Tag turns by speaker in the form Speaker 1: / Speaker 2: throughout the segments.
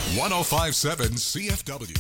Speaker 1: 1057 CFW.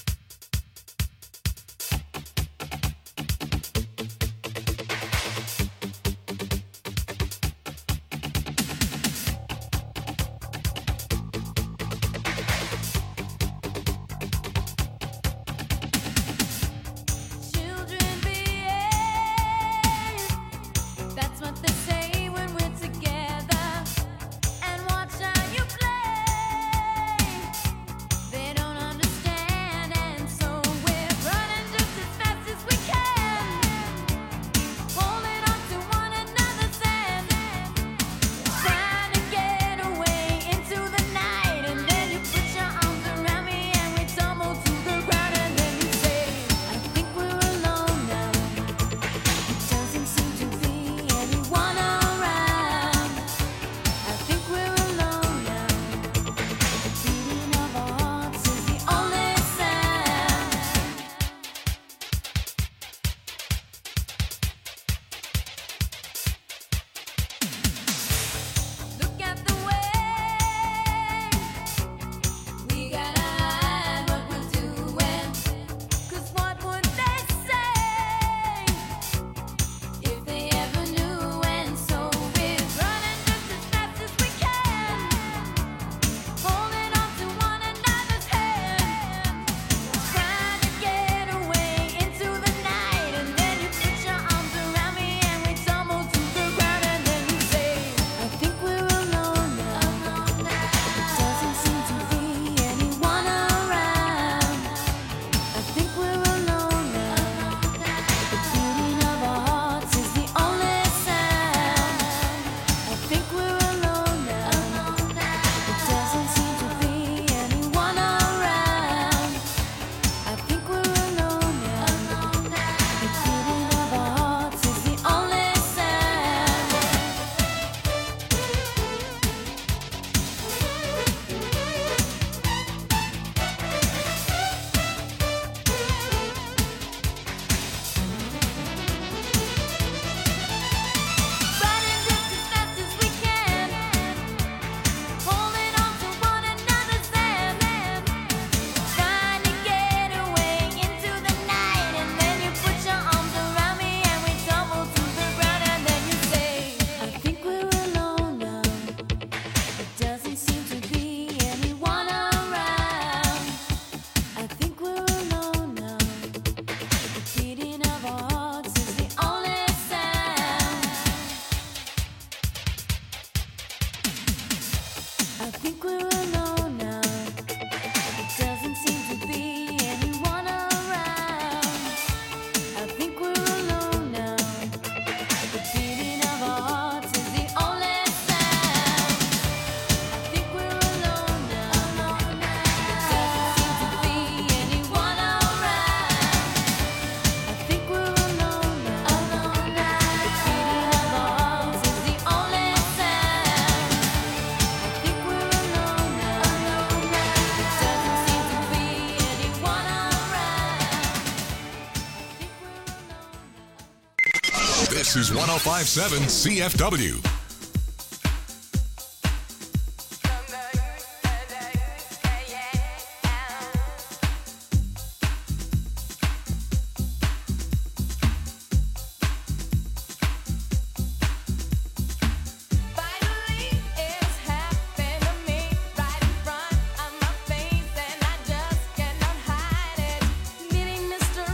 Speaker 1: This is 1057 CFW.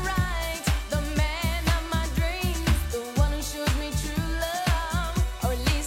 Speaker 2: Or at least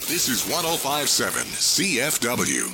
Speaker 1: This is 105.7 CFW.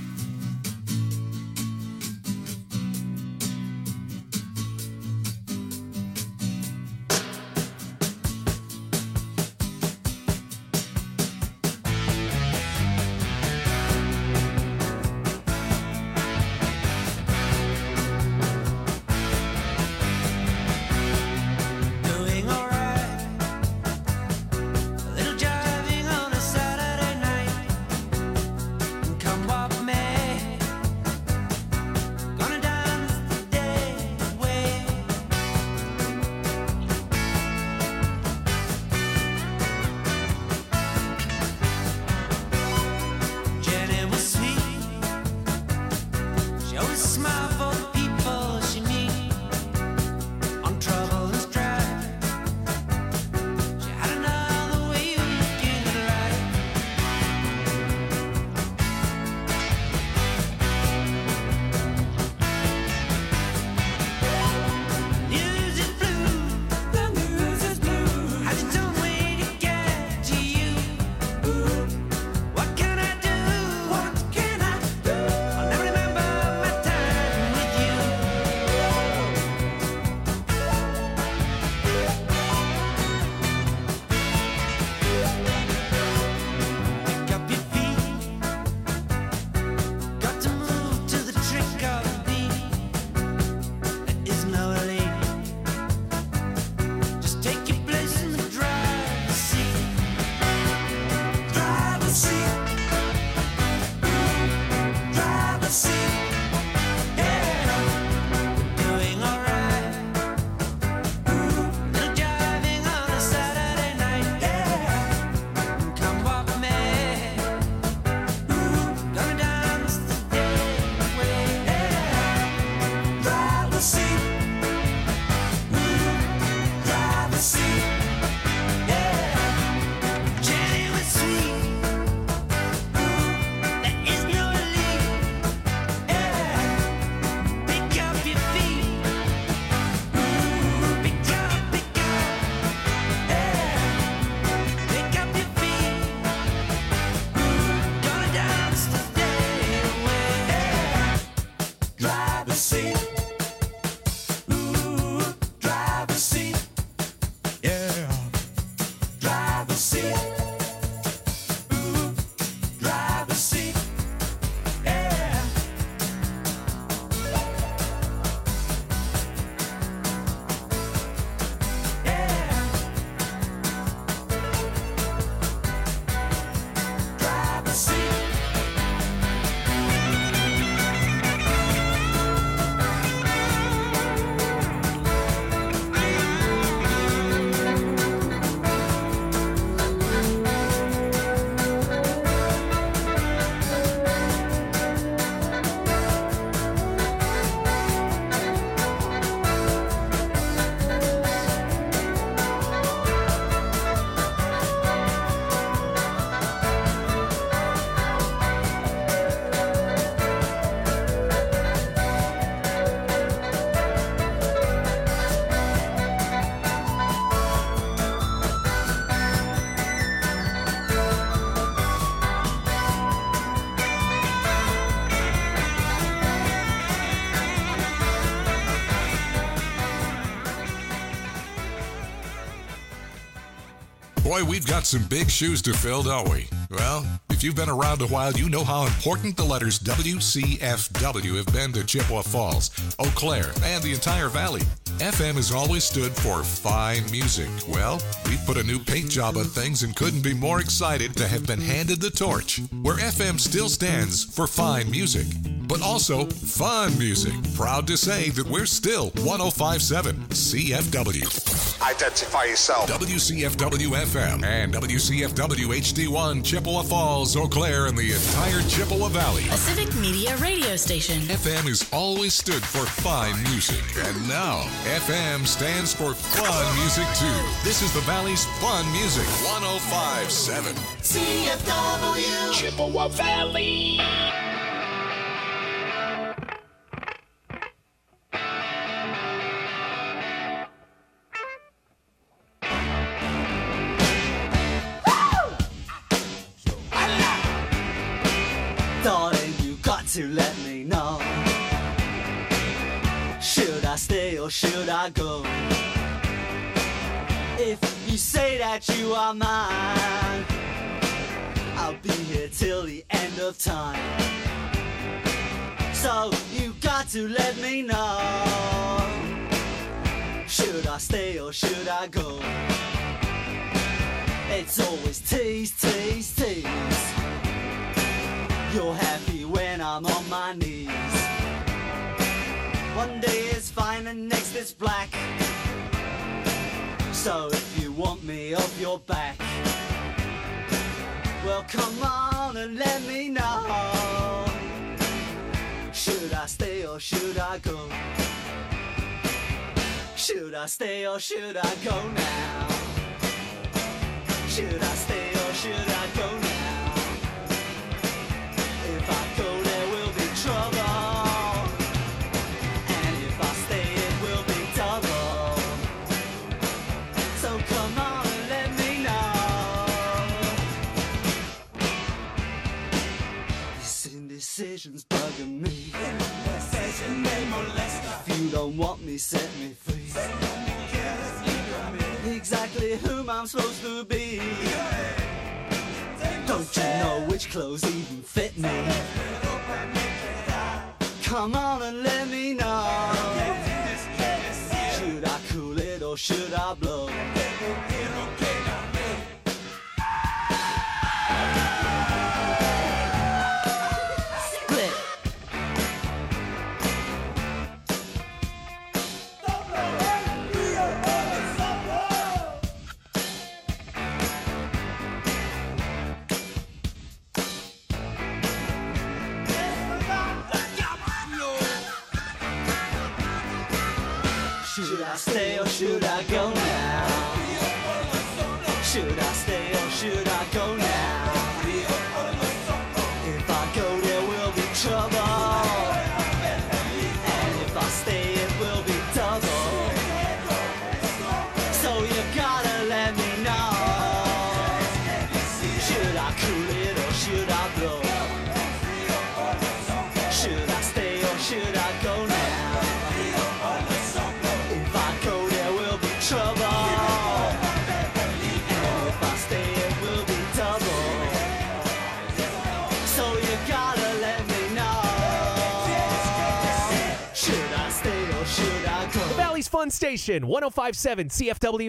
Speaker 1: Boy, we've got some big shoes to fill, don't we? Well, if you've been around a while, you know how important the letters WCFW have been to Chippewa Falls, Eau Claire, and the entire valley. FM has always stood for fine music. Well, we put a new paint job on things and couldn't be more excited to have been handed the torch, where FM still stands for fine music, but also fun music. Proud to say that we're still 105.7 CFW.
Speaker 2: Identify yourself.
Speaker 1: WCFW FM and WCFW HD1 Chippewa Falls, Eau Claire, and the entire Chippewa Valley.
Speaker 3: A civic media radio station.
Speaker 1: FM has always stood for fine music, and now FM stands for fun music too. This is the Valley's fun music. 105.7
Speaker 4: CFW Chippewa Valley.
Speaker 2: to let me know. Should I stay or should I go? If you say that you are mine, I'll be here till the end of time. So you got to let me know. Should I stay or should I go? It's always tease, tease, tease. You're happy when I'm on my knees. One day is fine and next is black. So if you want me off your back, well come on and let me know. Should I stay or should I go? Should I stay or should I go now? Should I stay or should I go now? If I go there will be trouble, and if I stay it will be double. So come on and let me know. This indecision's bugging me. If you don't want me, set me free. Exactly whom I'm supposed to be. Don't you know which clothes even fit me? Come on and let me know. Should I cool it or should I blow? Should I stay or should I go now? Should I stay or should I go now? If I go there will be trouble, and if I stay it will be double. So you gotta let me know. Should I cool it or should I blow? Should I stay or should I go now? Trouble, and if I stay it will be double. So you gotta let me know. Should I stay or should I go?
Speaker 5: The Valley's Fun Station, 105.7 CFW.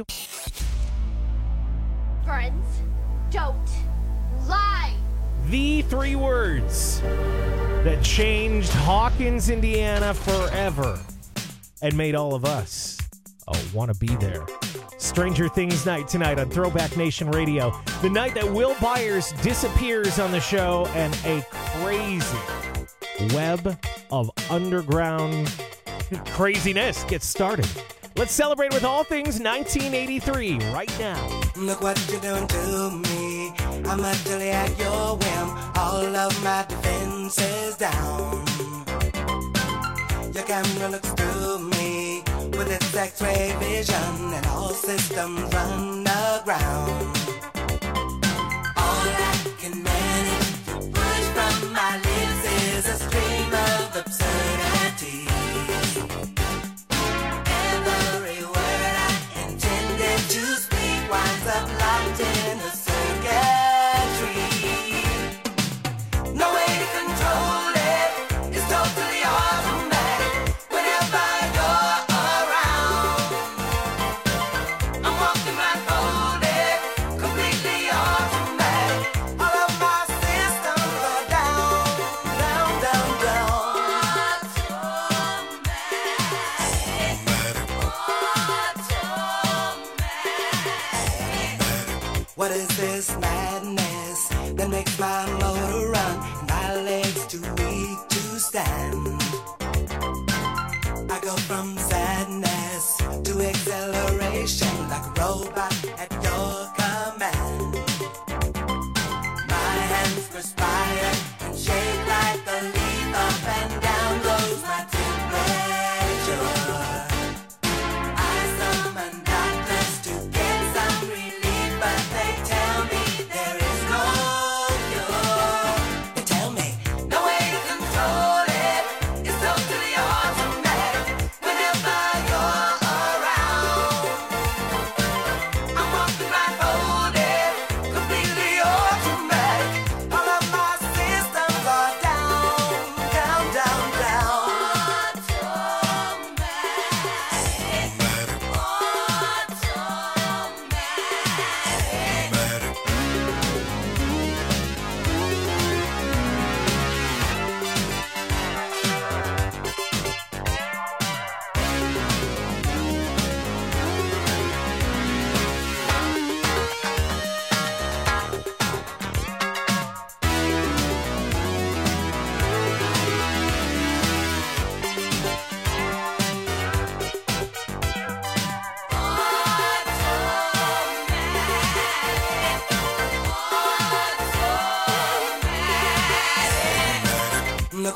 Speaker 6: Friends, don't lie.
Speaker 5: The three words that changed Hawkins, Indiana forever and made all of us want to be there. Stranger Things night tonight on Throwback Nation Radio. The night that Will Byers disappears on the show and a crazy web of underground craziness gets started. Let's celebrate with all things 1983 right now.
Speaker 7: Look what you're doing to me. I'm utterly at your whim. All of my defenses down. Your camera looks through me with its X-ray vision, and all systems run aground. All I can manage to push from my lips is a stream of absurdity. Every word I intended to speak winds up locked in a circuitry. No way to control it. It's totally automatic. Whenever you're around, I'm walking blindfolded, completely automatic. All of my systems are down, down, down, down. What is this madness that makes my motor run and my legs too weak to stand? I go from sadness to acceleration like a robot at your command. My hands perspire and shake like the leaf. Up and down goes my temperature. I summon doctors to get some relief, but they tell me there is no cure. They tell me no way to control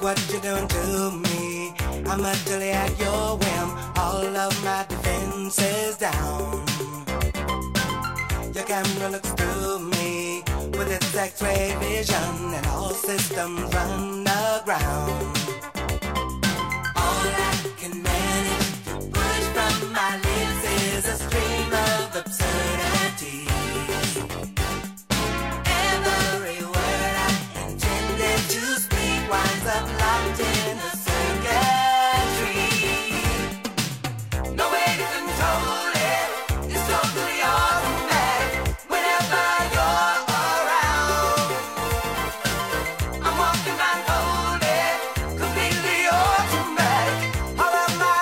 Speaker 7: Look what you're doing to me. I'm utterly at your whim. All of my defenses down. Your camera looks through me with its X-ray vision, and all systems run aground. All I can manage to push from my lips is a stream of absurdity. Every word I intended to speak winds up locked in a circuitry. No way to control it. It's totally automatic whenever you're around. I'm walking blindfolded, completely automatic. All of my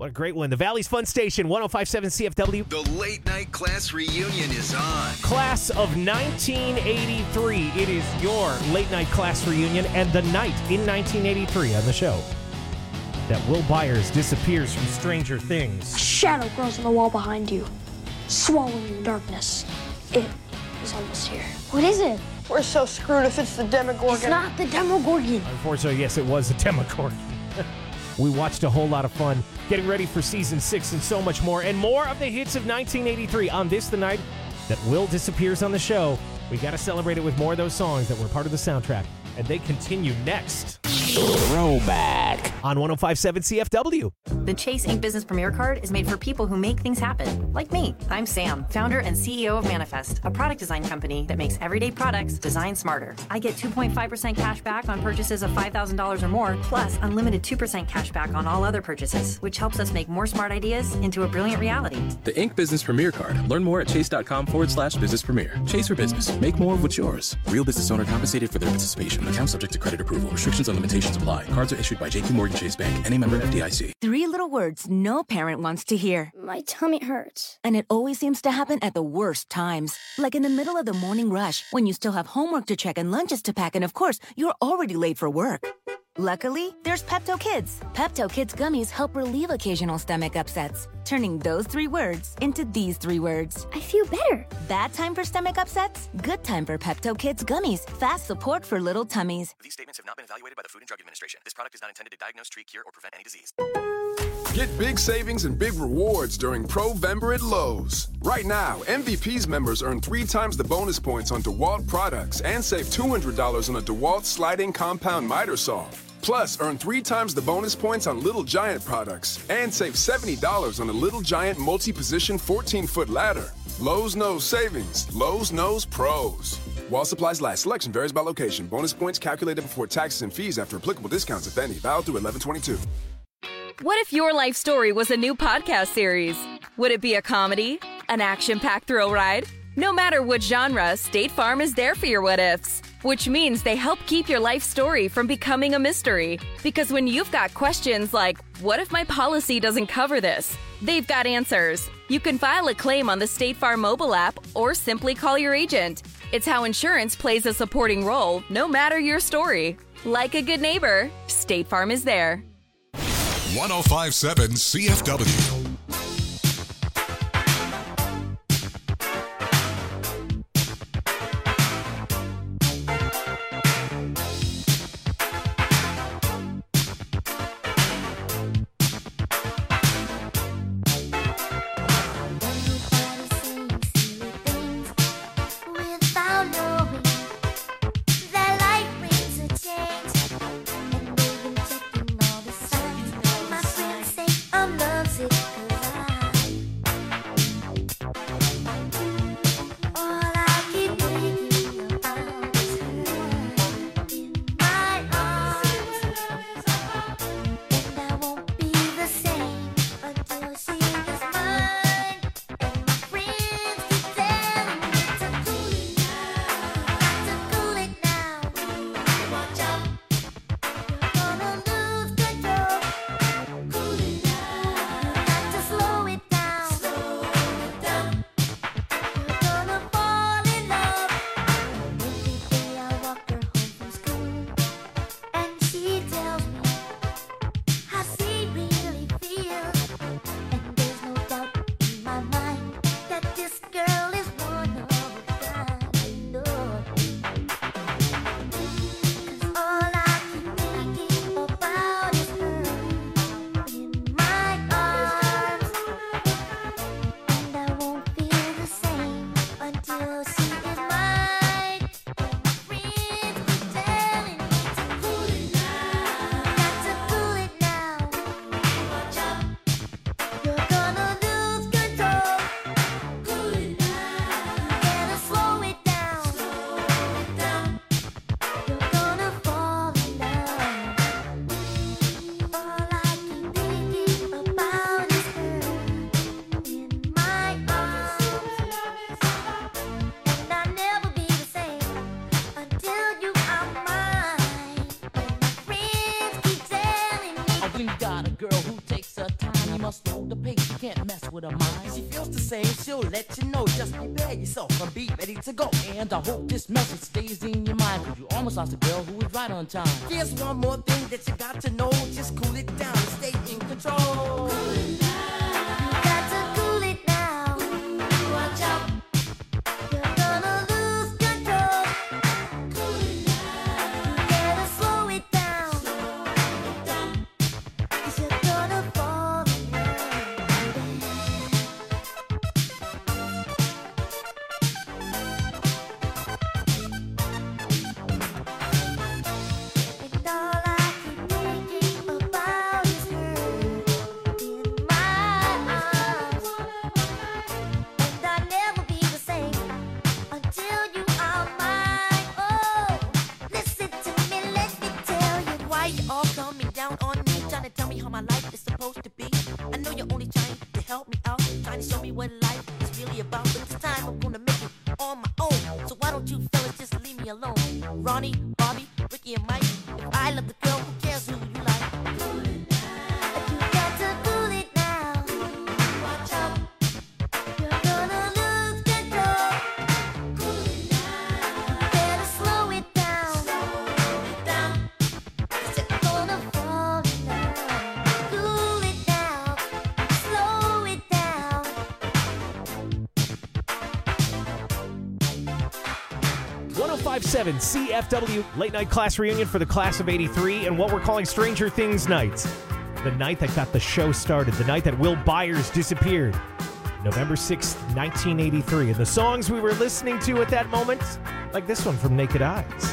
Speaker 5: What a great one. The Valley's Fun Station, 105.7 CFW.
Speaker 8: The late night class reunion is on.
Speaker 5: Class of 1983. It is your late night class reunion and the night in 1983 on the show that Will Byers disappears from Stranger Things.
Speaker 9: A shadow grows on the wall behind you, swallowing the darkness. It is almost here. What is it?
Speaker 10: We're so screwed if it's the Demogorgon.
Speaker 9: It's not the Demogorgon.
Speaker 5: Unfortunately, yes, it was the Demogorgon. We watched a whole lot of fun, getting ready for season 6 and so much more. And more of the hits of 1983 on this, the night that Will disappears on the show. We got to celebrate it with more of those songs that were part of the soundtrack. And they continue next. Throwback on 105.7 CFW.
Speaker 11: The Chase Ink Business Premier Card is made for people who make things happen, like me. I'm Sam, founder and CEO of Manifest, a product design company that makes everyday products designed smarter. I get 2.5% cash back on purchases of $5,000 or more, plus unlimited 2% cash back on all other purchases, which helps us make more smart ideas into a brilliant reality.
Speaker 12: The Ink Business Premier Card. Learn more at chase.com/business premier. Chase for business. Make more of what's yours. Real business owner compensated for their participation. Account subject to credit approval. Restrictions on limitations apply. Cards are issued by JP Morgan Chase Bank. Any member FDIC.
Speaker 13: 3 little words no parent wants to hear.
Speaker 9: My tummy hurts.
Speaker 13: And it always seems to happen at the worst times. Like in the middle of the morning rush, when you still have homework to check and lunches to pack, and of course, you're already late for work. Luckily, there's Pepto Kids. Pepto Kids gummies help relieve occasional stomach upsets, turning those 3 words into these 3 words.
Speaker 9: I feel better.
Speaker 13: Bad time for stomach upsets? Good time for Pepto Kids gummies. Fast support for little tummies.
Speaker 12: These statements have not been evaluated by the Food and Drug Administration. This product is not intended to diagnose, treat, cure, or prevent any disease.
Speaker 14: Get big savings and big rewards during Provember at Lowe's. Right now, MVP's members earn 3 times the bonus points on DeWalt products and save $200 on a DeWalt sliding compound miter saw. Plus, earn 3 times the bonus points on Little Giant products and save $70 on a Little Giant multi-position 14-foot ladder. Lowe's knows savings. Lowe's knows pros. While supplies last, selection varies by location. Bonus points calculated before taxes and fees after applicable discounts, if any. Valid through 11/22.
Speaker 15: What if your life story was a new podcast series? Would it be a comedy? An action-packed thrill ride? No matter what genre, State Farm is there for your what-ifs. Which means they help keep your life story from becoming a mystery. Because when you've got questions like, what if my policy doesn't cover this? They've got answers. You can file a claim on the State Farm mobile app or simply call your agent. It's how insurance plays a supporting role, no matter your story. Like a good neighbor, State Farm is there.
Speaker 1: 105.7 CFW.
Speaker 6: I'm lovesick.
Speaker 16: slow the pace, you can't mess with her mind. She feels the same, she'll let you know. Just prepare yourself and be ready to go. And I hope this message stays in your mind, cause you almost lost a girl who was right on time. Here's one more thing that you got to know. Just cool it down and stay in control. Cool it down. You got to cool it down. Watch out. You're gonna lose control. Cool it down. You better slow it down. Slow it down. 'Cause you're gonna fall in love. And all I keep thinking about is her in my arms. And I'll never be the same until you are mine. Oh, listen to me, let me tell you why you're all coming down on me, trying to tell me how my life is supposed to be. I know you're only trying to help me out, trying to show me what life is really about. But this time I'm gonna make it on my own. So why don't you fellas just leave me alone? Ronnie, Bobby, Ricky, and Mike. If I love the girl, who cares who you like? Cool it down. You got to cool it down. Watch out. You're gonna lose control. Cool it down. Better slow it down. Slow it down. 'Cause you're gonna fall in love. Cool it down. Slow it down.
Speaker 5: 1057 CFW Late Night Class Reunion for the class of 83 and what we're calling Stranger Things Night. The night that got the show started, the night that Will Byers disappeared. November 6th, 1983. And the songs we were listening to at that moment, like this one from Naked Eyes.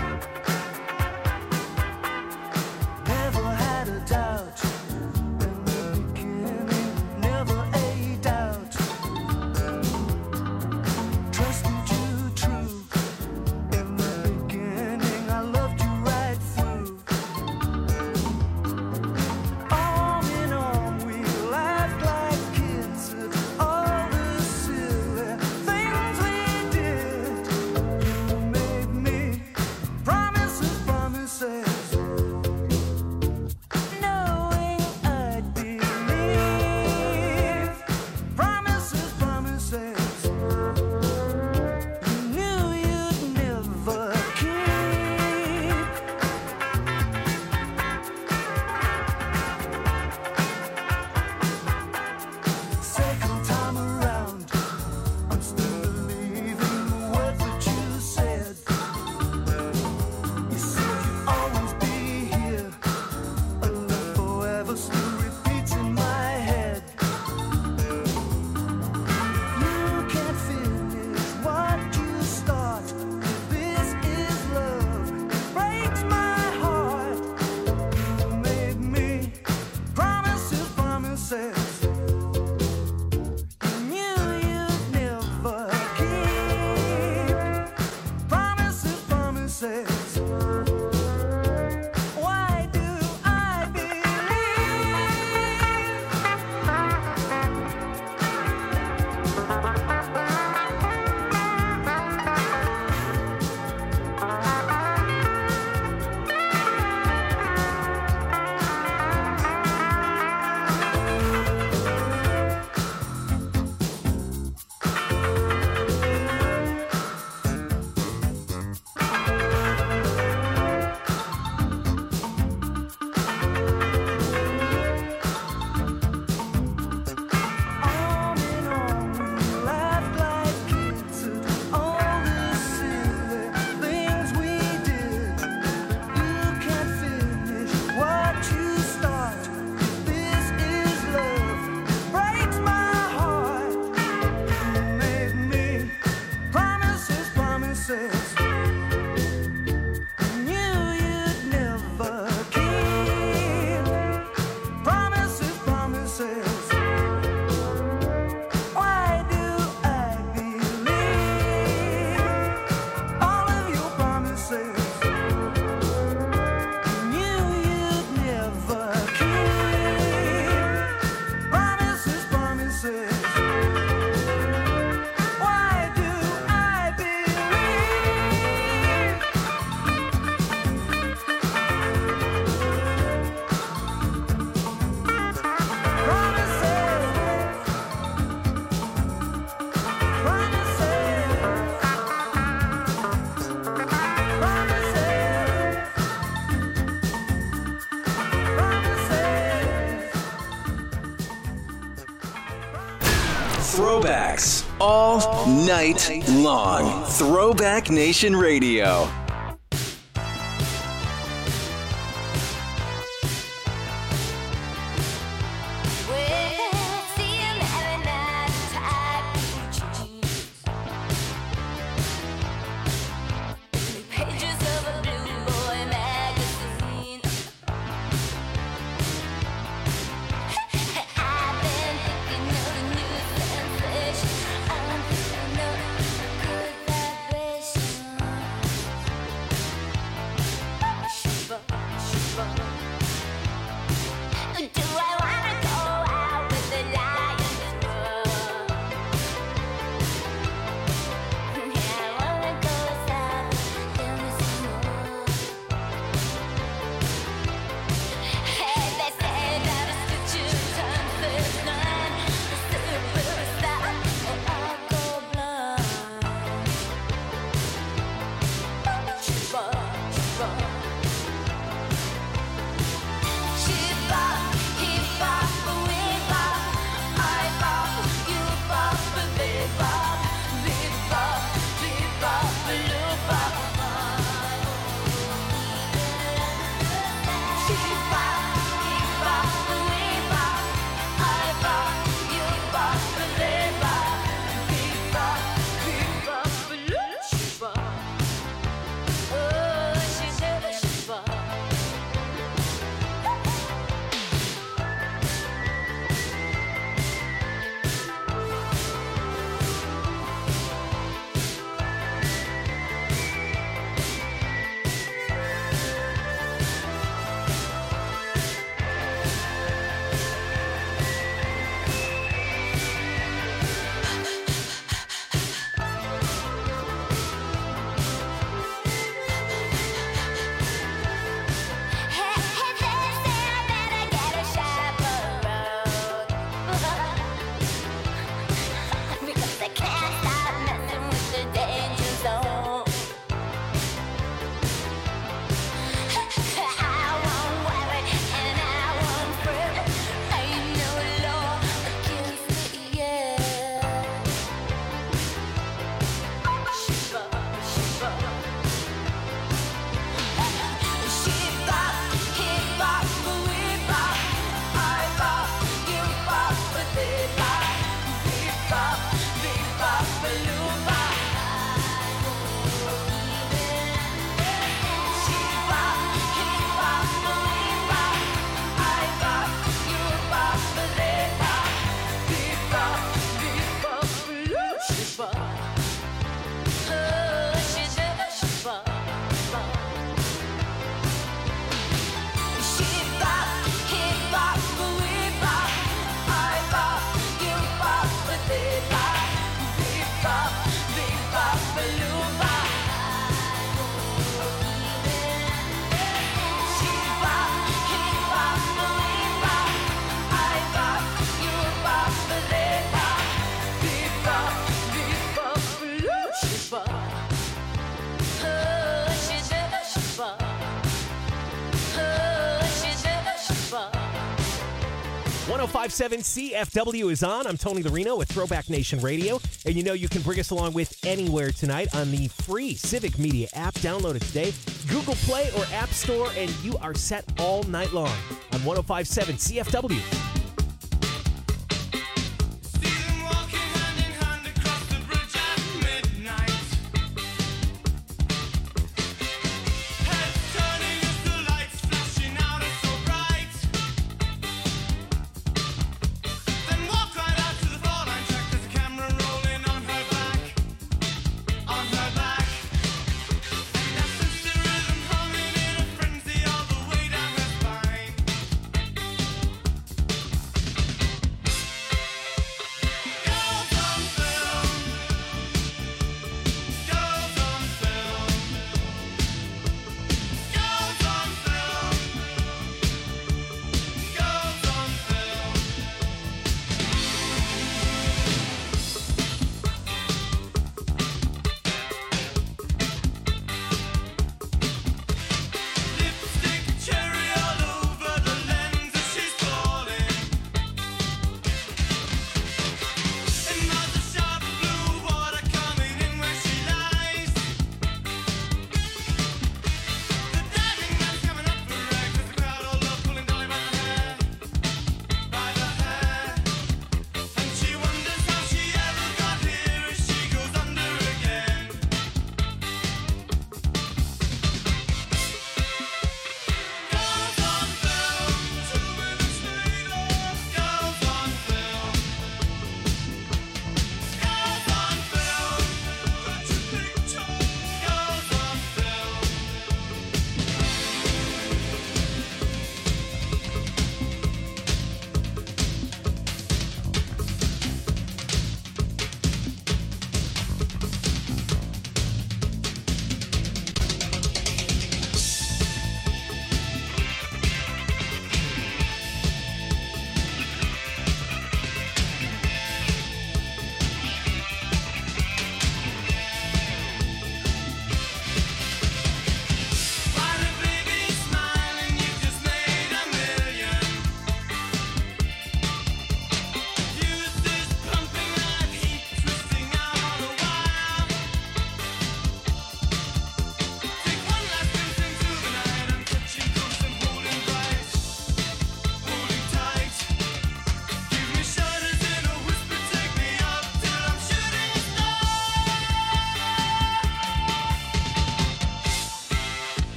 Speaker 2: Never had a doubt in the beginning, never a doubt. Trusted you true in the beginning, I loved you right through. Arm in arm, we laughed like kids at all the silly things we did. You made me
Speaker 17: Throwbacks all night long. Throwback Nation Radio. CFW is on. I'm Tony Larino with Throwback Nation Radio. And you know you can bring us along with anywhere tonight on the free Civic Media app. Download it today. Google Play or App Store, and you are set all night long on 105.7 CFW.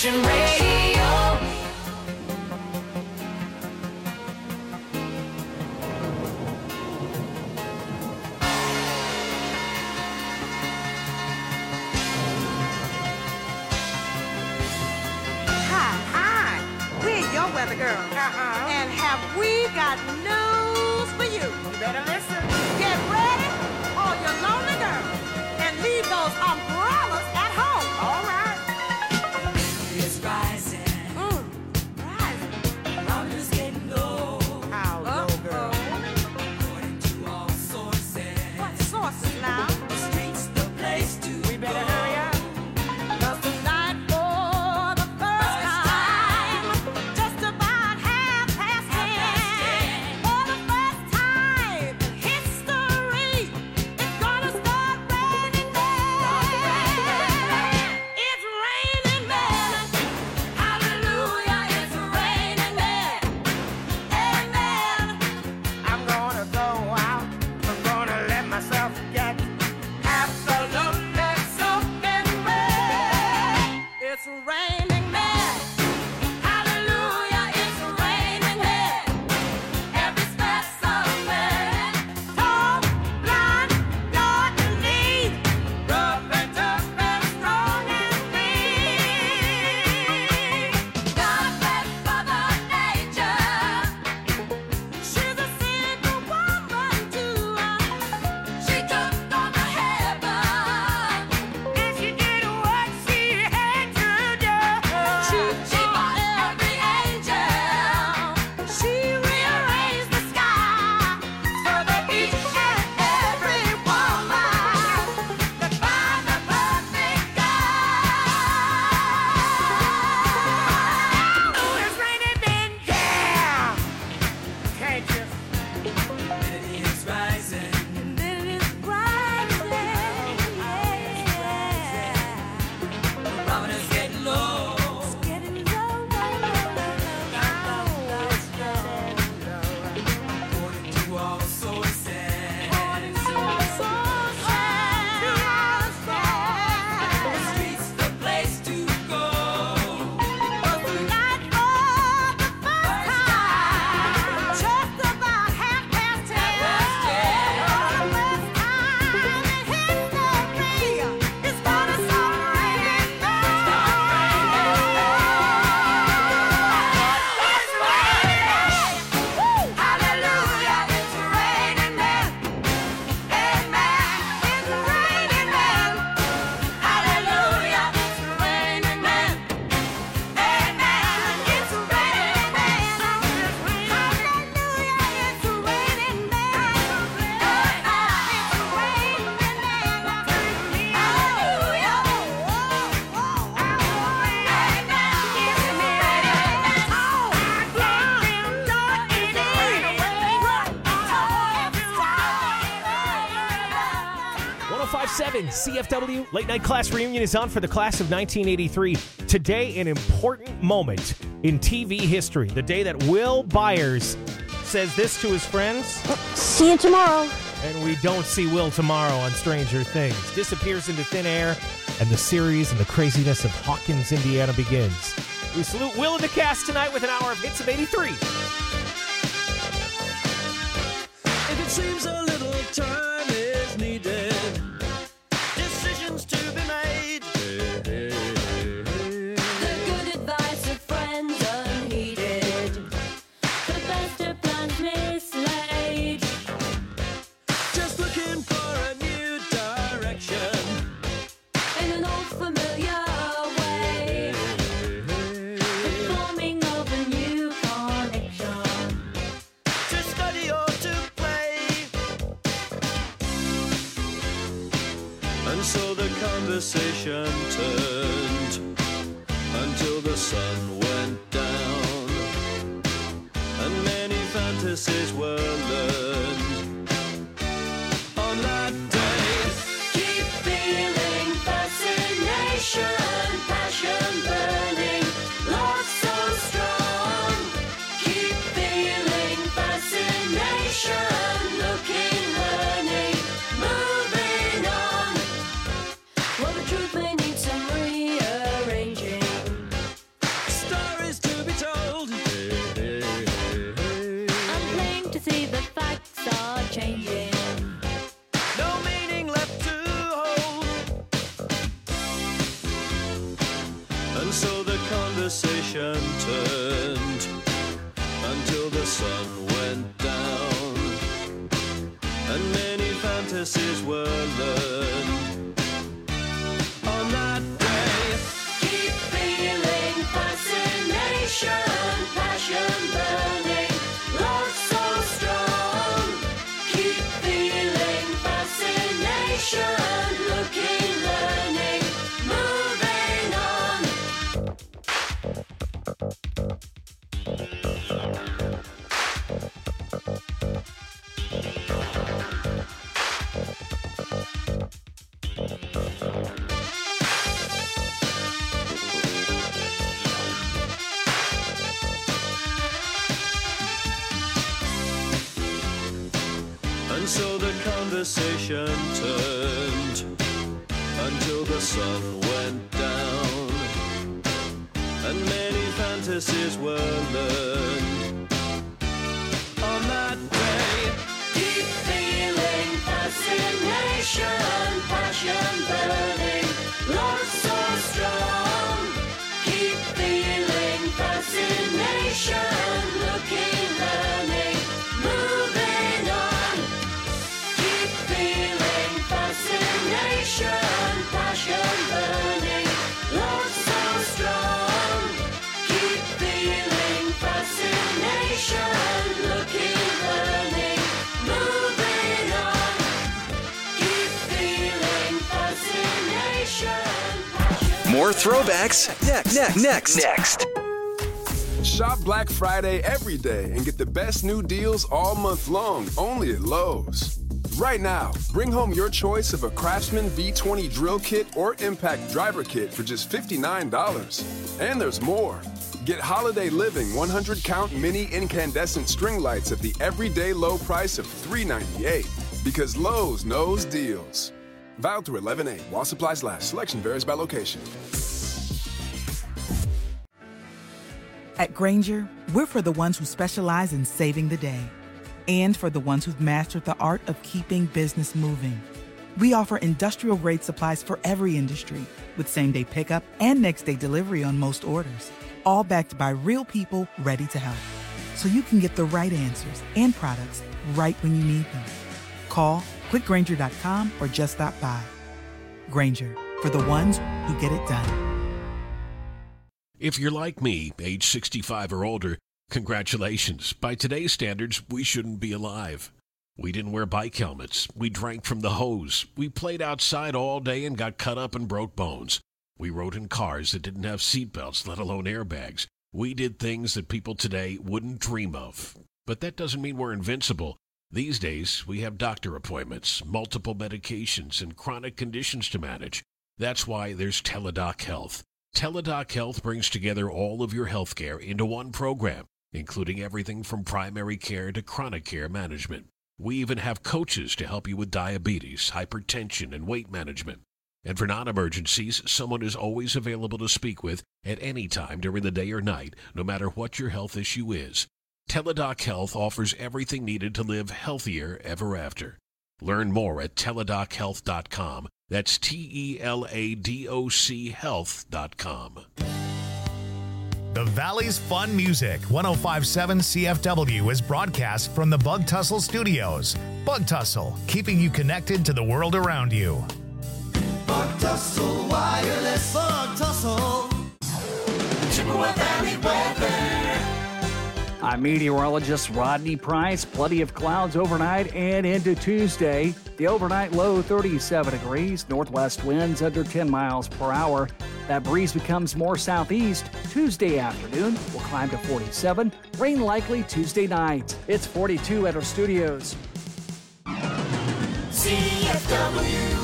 Speaker 2: Nation Radio.
Speaker 18: Hi, we're your weather girl. And have we got news for you? You better listen. Get ready, all your lonely girls, and leave those umbrellas at home. All right.
Speaker 2: It's rising.
Speaker 18: Rising.
Speaker 2: Robbers getting low.
Speaker 18: How low, girl?
Speaker 2: According to all sources.
Speaker 18: What sources now?
Speaker 2: The streets the place to
Speaker 18: We better hurry up. 'Cause tonight for the first time, just about 10:30, for the first time in history, it's gonna start raining men. It's raining men. Hallelujah, it's raining men. Amen. I'm gonna go out. I'm gonna let myself get absolutely soaking wet. It's raining men. Hallelujah, it's raining men. Every specimen, tall, blind, dark and lean, rough and tough and strong and mean. God bless Mother Nature. She's a single woman too. She took on the heaven, and she did what she had to do. She bought every angel. She rearranged the sky so that each and every woman could find the perfect guy. Oh, it's raining men, yeah. Can't you?
Speaker 2: It's rising.
Speaker 18: And then it's rising, yeah.
Speaker 2: Robbers getting low.
Speaker 18: It's getting low, low, low, low, low. It's getting low.
Speaker 2: According to all sources.
Speaker 18: According to our sources.
Speaker 2: The streets the place to go.
Speaker 18: But tonight for the first time, just about 10:30, for the first time in history, it's gonna start raining men. It's raining. Hallelujah, it's raining men. Amen. It's raining men. Hallelujah, it's raining men. Amen. It's raining men. Hallelujah, it's raining men.
Speaker 5: Hallelujah. 1057 CFW Late Night Class Reunion is on for the class of 1983. Today, an important moment in TV history. The day that Will Byers says this to his friends.
Speaker 9: See you tomorrow.
Speaker 5: And we don't see Will tomorrow on Stranger Things. Disappears into thin air, and the series and the craziness of Hawkins, Indiana begins. We salute Will and the cast tonight with an hour of hits of 83.
Speaker 2: If it seems a little time is needed, decisions to be made.
Speaker 16: The good advice of friends unheeded, the best of plans mislaid.
Speaker 2: Just looking for a new direction.
Speaker 16: In an old familiar way, the forming of a new connection.
Speaker 2: To study or to play. And so the conversation turned until the sun went down, and many fantasies were learned on that day.
Speaker 16: Keep feeling fascination, passion burning, love so strong. Keep feeling fascination, looking, learning, moving on. Well, the truth may need some rearranging.
Speaker 19: conversation turned until the sun went down, and many fantasies were learned on that day.
Speaker 18: Keep feeling fascination, passion burning, love so strong. Keep feeling fascination, looking, learning, moving on.
Speaker 19: And so the conversation turned until the sun went down, and many fantasies were learned on that day.
Speaker 18: Keep feeling fascination, passion burning, love so strong. Keep feeling fascination, looking, learning, moving on. Keep feeling fascination, passion burning, love so strong. Keep feeling fascination, looking, learning, moving on. Keep feeling fascination.
Speaker 8: More throwbacks next.
Speaker 14: Shop Black Friday every day and get the best new deals all month long only at Lowe's. Right now, bring home your choice of a Craftsman V20 drill kit or Impact driver kit for just $59. And there's more. Get Holiday Living 100 count mini incandescent string lights at the everyday low price of $398. Because Lowe's knows deals. Valid through 11/8 while supplies last. Selection varies by location.
Speaker 20: At Grainger, we're for the ones who specialize in saving the day and for the ones who've mastered the art of keeping business moving. We offer industrial-grade supplies for every industry with same-day pickup and next-day delivery on most orders, all backed by real people ready to help. So you can get the right answers and products right when you need them. Call quickgrainger.com or just stop by. Grainger, for the ones who get it done.
Speaker 21: If you're like me, age 65 or older, congratulations. By today's standards, we shouldn't be alive. We didn't wear bike helmets. We drank from the hose. We played outside all day and got cut up and broke bones. We rode in cars that didn't have seatbelts, let alone airbags. We did things that people today wouldn't dream of. But that doesn't mean we're invincible. These days, we have doctor appointments, multiple medications, and chronic conditions to manage. That's why there's Teladoc Health. Teladoc Health brings together all of your health care into one program, including everything from primary care to chronic care management. We even have coaches to help you with diabetes, hypertension, and weight management. And for non-emergencies, someone is always available to speak with at any time during the day or night, no matter what your health issue is. Teladoc Health offers everything needed to live healthier ever after. Learn more at teladochealth.com. That's TELADOC health.com.
Speaker 22: The Valley's Fun Music 1057 CFW is broadcast from the Bug Tussle Studios. Bug Tussle, keeping you connected to the world around you.
Speaker 18: Bug Tussle Wireless. Bug Tussle. Chippewa Valley weather.
Speaker 23: I'm meteorologist Rodney Price. Plenty of clouds overnight and into Tuesday. The overnight low 37 degrees, northwest winds under 10 miles per hour. That breeze becomes more southeast. Tuesday afternoon will climb to 47. Rain likely Tuesday night. It's 42 at our studios.
Speaker 18: CFW.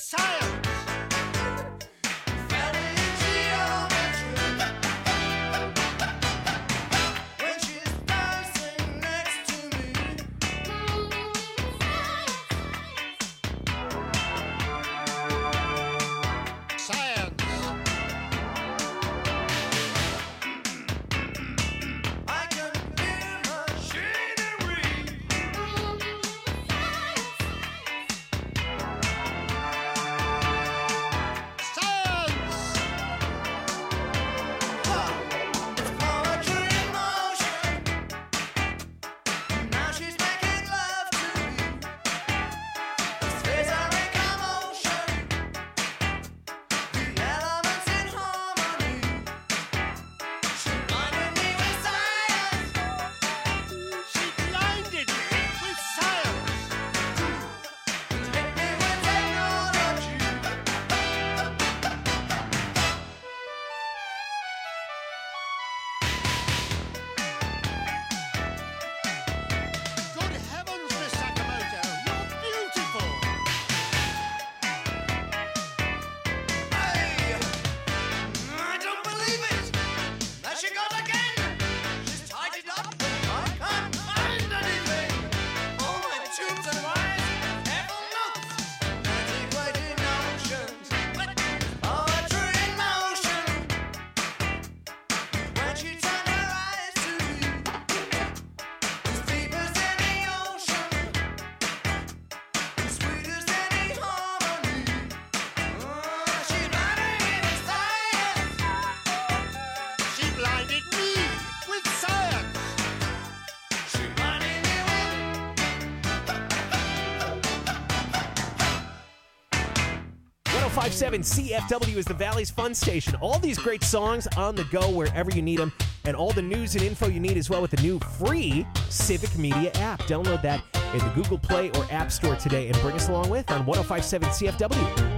Speaker 5: 1057 CFW is the Valley's Fun Station. All these great songs on the go wherever you need them, and all the news and info you need as well with the new free Civic Media app. Download that in the Google Play or App Store today and bring us along with on 1057 CFW.